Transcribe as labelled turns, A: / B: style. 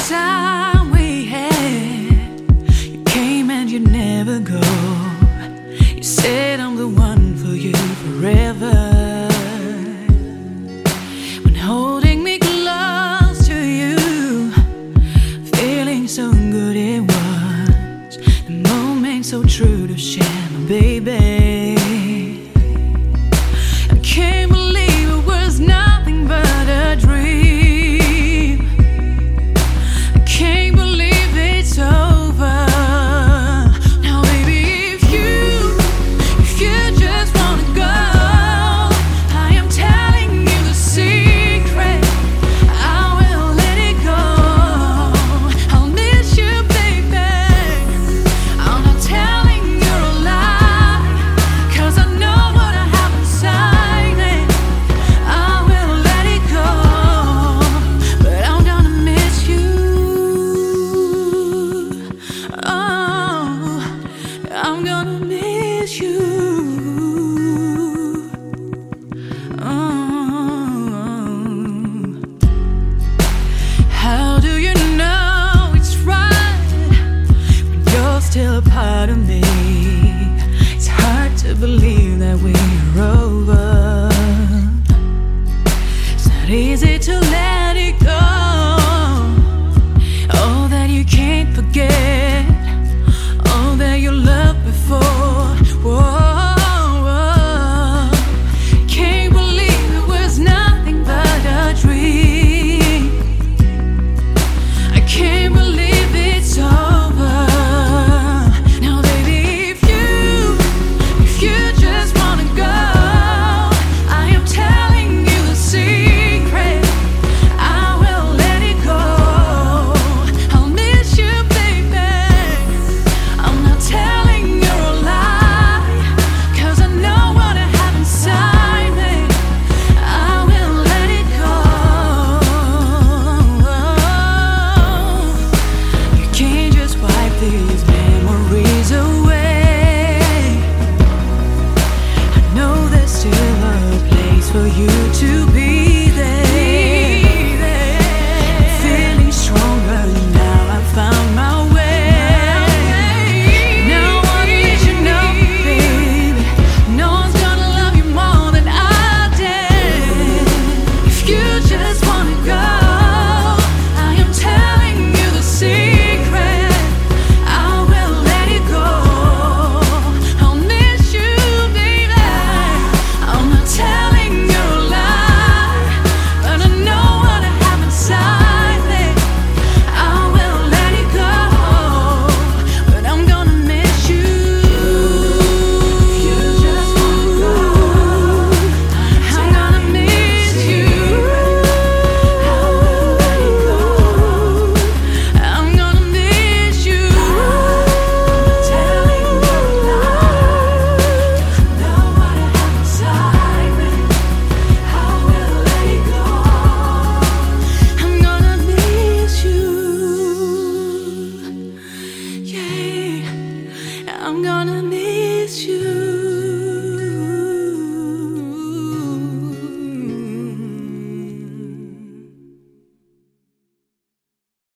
A: time we had, you came and you never go. You said I'm the one for you forever. When holding me close to you, feeling so good it was the moment so true to share, my baby. I can't believe it was nothing but a dream. I can't believe it's over. Now baby, if you just wanna go, I am telling you the secret. I will let it go. I'll miss you, baby. I'm not telling you a lie, 'cause I know what I have inside me. I will let it go, but I'm gonna miss you. Oh, I'm gonna miss you. How do you know it's right when you're still a part of me? It's hard to believe that we're over. It's not easy to let it go. All that you can't forget, all that you loved before. Whoa, can't believe it was nothing but a dream. I can't believe it's over. Now baby, if you just wanna go, I am telling you the secret. I will let it go. I'll miss you, baby. I'm not telling you a lie, 'cause I know what I have inside me. I will let it go. You can't just wipe these memories away. I know there's still a place for you to be there. Feeling stronger now, I found my way. Now I want to let you know, baby, no one's gonna love you more than I did. If you just wanna go, I am telling you the secret. I will let it go. I'll miss you, baby. I'm not telling you a lie, but I know what I have inside me. I will let it go, but I'm gonna miss you. If you just wanna go, I'm gonna miss you. I will let it go. I'm gonna miss you. I'm not telling you a lie, 'cause I know what I have inside me. I will let it go. I'm gonna miss you. Yeah, I'm gonna miss you.